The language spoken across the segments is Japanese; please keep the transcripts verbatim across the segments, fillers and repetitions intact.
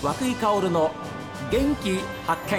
涌井薫の元気発見。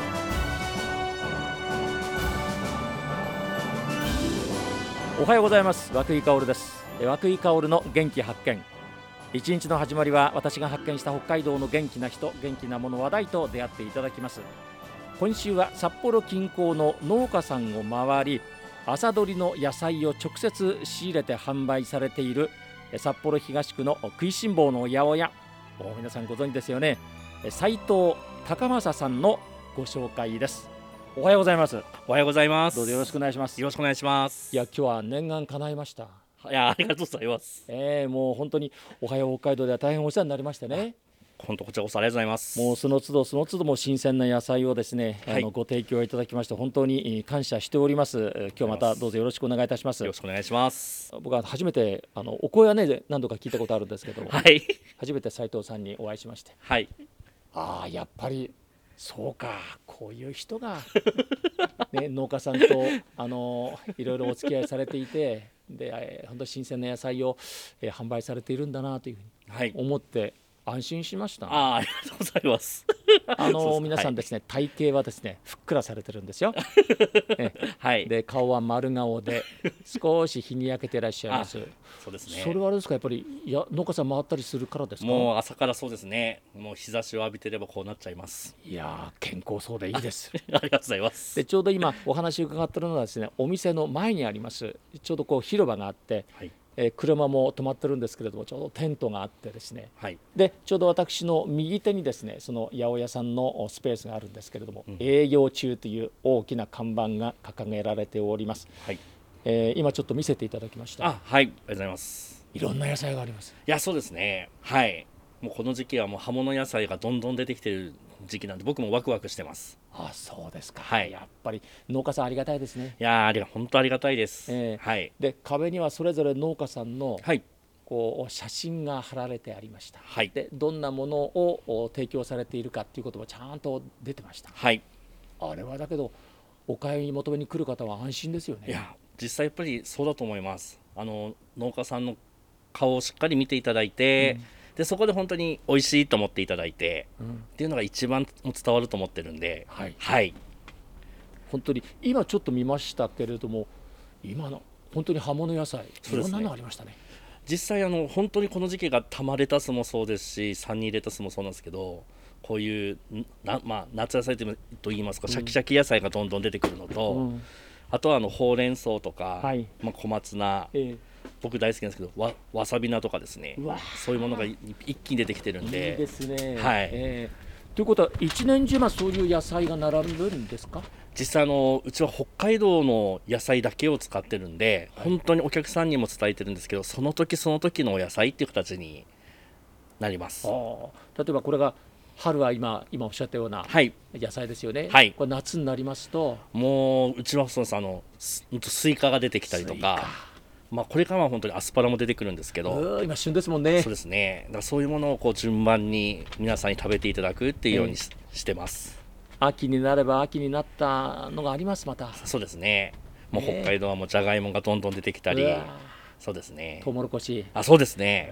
おはようございます。涌井薫です。涌井薫の元気発見。一日の始まりは私が発見した北海道の元気な人、元気なもの、話題と出会っていただきます。今週は札幌近郊の農家さんを回り、朝採りの野菜を直接仕入れて販売されている札幌東区の食いしん坊の八百屋、もう皆さんご存知ですよね。斉藤高正さんのご紹介です。おはようございます。 おはようございます。 どうぞよろしくお願いします。 よろしくお願いします。 いや、今日は念願叶いました。 いや、ありがとうございます。 えー、もう本当におはよう北海道では大変お世話になりましてね。 本当こちらこそありがとうございます。 もうその都度その都度も新鮮な野菜をですね、 はい、 あのご提供いただきまして本当に感謝しております。今日またどうぞよろしくお願いいたします。 よろしくお願いします。 僕は初めてあのお声はね何度か聞いたことあるんですけども、 はい、 初めて斉藤さんにお会いしまして、 はい、ああやっぱりそうか、こういう人が、ね、農家さんとあのいろいろお付き合いされていて、で本当に新鮮な野菜を、えー、販売されているんだなというふうに思って安心しました。 あありがとうございます。 あの皆さんですね、はい、体型はですねふっくらされてるんですよ。ね、はい、で顔は丸顔で少し日に焼けていらっしゃいます。 そうですね。 それはあれですか、やっぱりいや農家さん回ったりするからですか。 もう朝からそうですね。もう日差しを浴びてればこうなっちゃいます。 いや健康そうでいいです。 ありがとうございます。 でちょうど今お話を伺っているのはですね、お店の前にありますちょうどこう広場があって、はい、えー、車も止まってるんですけれども、ちょうどテントがあってですね、はい、でちょうど私の右手にですねその八百屋さんのスペースがあるんですけれども、うん、営業中という大きな看板が掲げられております。はい、えー、今ちょっと見せていただきました。 あ、はい、ありがとうございます。 いろんな野菜があります。 いや、そうですね。はい、もうこの時期はもう葉物野菜がどんどん出てきている時期なんで、僕もワクワクしてます。 あ、そうですか。 はい、 やっぱり農家さんありがたいですね。 いや、ありが本当ありがたいです。 えー、 はい、 で壁にはそれぞれ農家さんの、 はい、 こう写真が貼られてありました。 はい、 でどんなものを提供されているかということもちゃんと出てました。 はい、 あれはだけどお買い求めに来る方は安心ですよね。 いや、実際やっぱりそうだと思います。あの農家さんの顔をしっかり見ていただいて、うん、でそこで本当に美味しいと思っていただいて、うん、っていうのが一番伝わると思ってるんで、はい、はい、 本当に今ちょっと見ましたけれども、今の本当に葉物野菜いろんなのありましたね。 実際あの本当にこの時期が玉レタスもそうですし、サニーレタスもそうなんですけど、こういうな、まあ、夏野菜といいますか、うん、シャキシャキ野菜がどんどん出てくるのと、うん、あとはあのほうれん草とか、はい、まあ、小松菜、えー、僕大好きなんですけど わ, わさび菜とかですね、そういうものが一気に出てきてるんで。 いいですね。 はい、 えー、ということは一年中まあそういう野菜が並ぶんですか。 実際あのうちは北海道の野菜だけを使ってるんで、はい、本当にお客さんにも伝えてるんですけど、その時その時のお野菜っていう形になります。 あ、例えばこれが春は 今, 今おっしゃったような野菜ですよね。 はい、 これ夏になりますともううちはそうです、あのスイカが出てきたりとか、まあ、これからは本当にアスパラも出てくるんですけど、 今旬ですもんね。 そうですね。だからそういうものをこう順番に皆さんに食べていただくっていうように し,、えー、してます。 秋になれば秋になったのがあります。またそうですね。もう北海道はもうじゃがいもがどんどん出てきたり、えー、そうですね。 トウモロコシ、 あ、そうですね。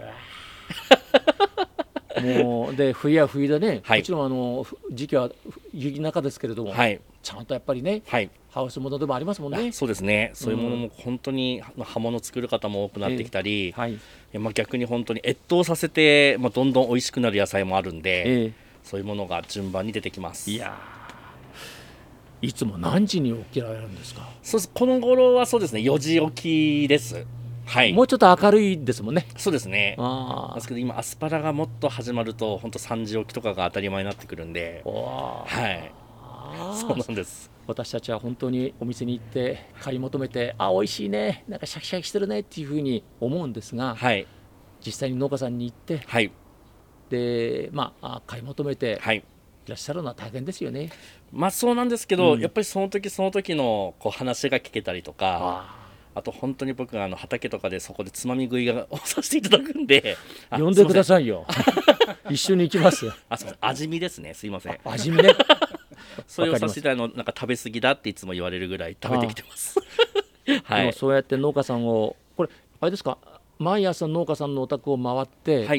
もうで冬は冬でね、 はい、 もちろんあの時期は雪の中ですけれども、はい、ちゃんとやっぱりね、はい、ハウスものでもありますもんね。 そうですね。そういうものも本当に葉物作る方も多くなってきたり、えーはい、まあ、逆に本当に越冬させて、まあ、どんどん美味しくなる野菜もあるんで、えー、そういうものが順番に出てきます。 いや、いつも何時に起きられるんですか。 そうです。この頃はそうですね、よじ起きです。はい、 もうちょっと明るいですもんね。 そうですね。あですけど今アスパラがもっと始まると本当さんじ起きとかが当たり前になってくるんで、はい、そうなんです。 私たちは本当にお店に行って買い求めて、あ、美味しいね、なんかシャキシャキしてるねっていうふうに思うんですが、はい、実際に農家さんに行って、はい、で、まあ、買い求めていらっしゃるのは大変ですよね。 まあそうなんですけど、うん、やっぱりその時その時のこう話が聞けたりとか、ああと本当に僕があの畑とかでそこでつまみ食いがをさせていただくんで、 呼んでくださいよ。一緒に行きます。 あ、すみません、味見ですね。すいません。 味見ね。 それをさせていただいたのなんか食べ過ぎだっていつも言われるぐらい食べてきてます。 はい、でもそうやって農家さんをこれあれですか、毎朝農家さんのお宅を回って、はい、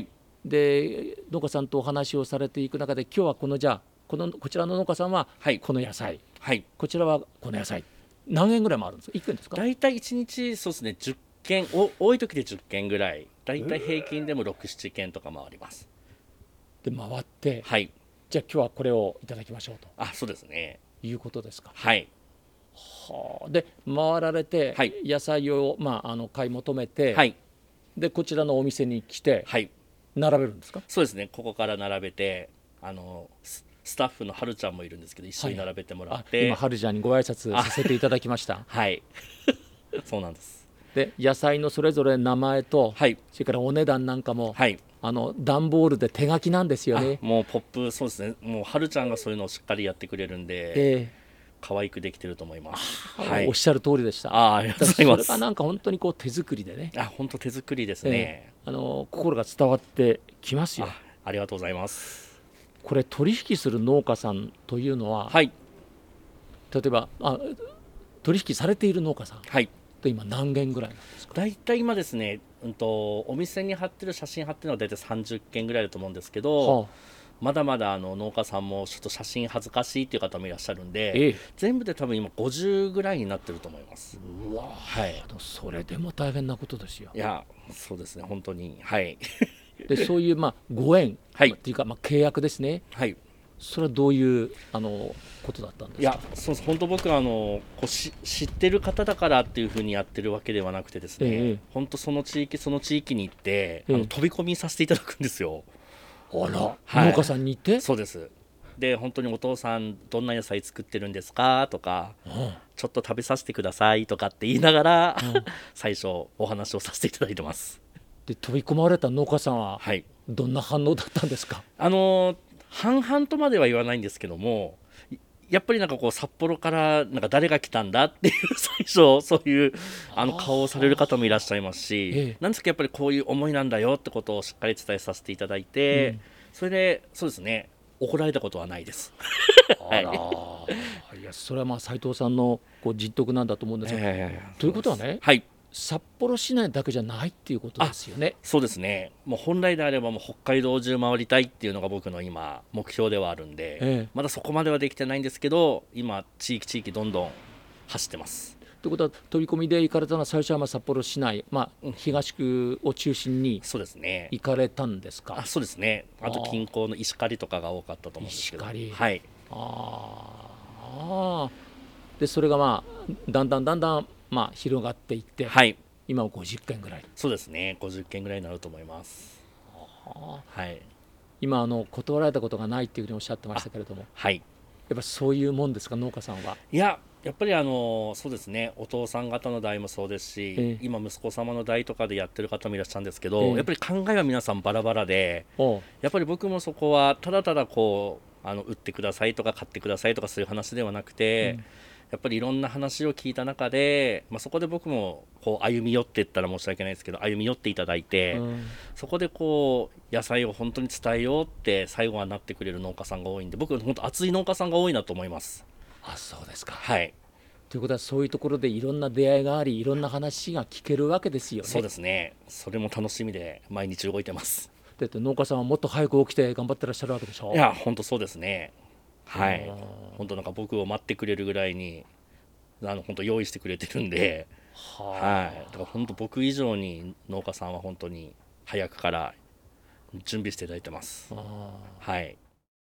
で農家さんとお話をされていく中で今日はこのじゃあこのこちらの農家さんははいこの野菜、 はい、 こちらはこの野菜何軒ぐらいもあるんですか？いっけんですか？ だいたいいちにちそうですねじゅっけん、お多い時でじゅっけんぐらい、だいたい平均でもろく、ななけんとか回ります。 で回って、 はい、 じゃあ今日はこれをいただきましょうとあ、そうですね、 いうことですか？ はい、 はあ、で回られて、 はい、 野菜を、まあ、あの買い求めて、 はい、 でこちらのお店に来て、 はい、 並べるんですか？ そうですね、ここから並べて、あのススタッフのはるちゃんもいるんですけど、一緒に並べてもらって、 はい、今はるちゃんにご挨拶させていただきましたはいそうなんです。 で野菜のそれぞれ名前と、 はい、 それからお値段なんかも、 はい、 あの段ボールで手書きなんですよね。 もうポップ、そうですね、もうはるちゃんがそういうのをしっかりやってくれるんで、 えー、 可愛くできてると思います。 はい、おっしゃる通りでした。 あ、ありがとうございます。 それがなんか本当にこう手作りでね、 あ、本当手作りですね、 えー、あの心が伝わってきますよ。 あ, ありがとうございます。 これ取引する農家さんというのは、 はい、 例えばあ取引されている農家さん、 はい、 と今何軒ぐらいなんですか？ だいたい今ですね、うん、とお店に貼ってる写真貼ってるのはだいたいさんじゅっけんぐらいだと思うんですけど、はあ、まだまだあの農家さんもちょっと写真恥ずかしいっていう方もいらっしゃるんで、ええ、全部で多分今ごじゅうぐらいになってると思います。 うわ、はい、それでも大変なことですよ。 いや、そうですね、本当に、はいでそういうまあご縁、はい、っていうかまあ契約ですね、 はい、 それはどういうあのことだったんですか？ いや、そうです、本当僕はあのこうし知ってる方だからっていうふうにやってるわけではなくてですね、ええ、本当その地域その地域に行って、ええ、あの飛び込みさせていただくんですよ。 あら、はい、農家さんに行って？ そうです。で本当にお父さんどんな野菜作ってるんですかとか、うん、ちょっと食べさせてくださいとかって言いながら、うん、最初お話をさせていただいてます。 で飛び込まれた農家さんはどんな反応だったんですか？ はい、あの半々とまでは言わないんですけども、やっぱりなんかこう札幌からなんか誰が来たんだっていう最初そういうあの顔をされる方もいらっしゃいますし、ええ、なんですかやっぱりこういう思いなんだよってことをしっかり伝えさせていただいて、うん、それでそうですね、怒られたことはないですあらいや、それはまあ斉藤さんのこう実得なんだと思うんですが、えー、ということはね、はい、札幌市内だけじゃないっていうことですよね。 そうですね、もう本来であればもう北海道中回りたいっていうのが僕の今目標ではあるんで、ええ、まだそこまではできてないんですけど、今地域地域どんどん走ってます。 ということは飛び込みで行かれたのは最初はまあ札幌市内、まあ、東区を中心に行かれたんですか？ あ、そうですね、あと近郊の石狩とかが多かったと思うんですけど、 石狩、 はい、 ああ、でそれがまあだんだんだんだんまあ広がっていって、はい、今はごじゅっけんぐらい。 そうですね、ごじゅっけんぐらいになると思います。はい、 今あの断られたことがないっていうふうにおっしゃってましたけれども、 はい、 やっぱそういうもんですか、農家さんは？ いや、やっぱりあのそうですね、お父さん方の代もそうですし、ええ、今息子様の代とかでやってる方もいらっしゃるんですけど、ええ、やっぱり考えは皆さんバラバラで、やっぱり僕もそこはただただこうあの売ってくださいとか買ってくださいとかそういう話ではなくて、うん、やっぱりいろんな話を聞いた中で、まあ、そこで僕もこう歩み寄っていったら申し訳ないですけど歩み寄っていただいて、うん、そこでこう野菜を本当に伝えようって最後はなってくれる農家さんが多いんで、僕は本当熱い農家さんが多いなと思います。 あ、そうですか。 はい、 ということはそういうところでいろんな出会いがあり、いろんな話が聞けるわけですよね。 そうですね、それも楽しみで毎日動いてます。 だって農家さんはもっと早く起きて頑張ってらっしゃるわけでしょ？ いや、本当そうですね。はい、本当なんか僕を待ってくれるぐらいにあの本当用意してくれてるんで、はい、だから本当僕以上に農家さんは本当に早くから準備していただいてます。はい。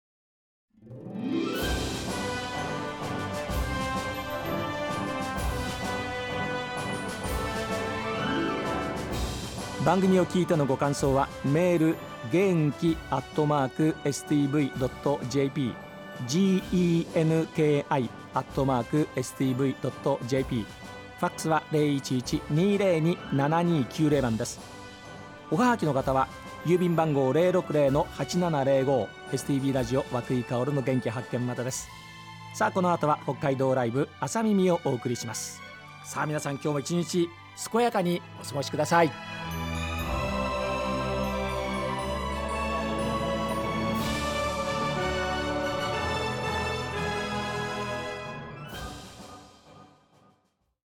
番組を聞いてのご感想はメール元気アットマーク エスティーブイドットジェーピー genki アットマーク エスティーブイドットジェーピー ファックスは ゼロいちいち にーゼロに ななにきゅうゼロ 番です。おはがきの方は郵便番号 ゼロろくゼロ はちななゼロご エスティービー ラジオ和久井薫の元気発見までです。さあこの後は北海道ライブ朝耳をお送りします。さあ皆さん今日も一日健やかにお過ごしください。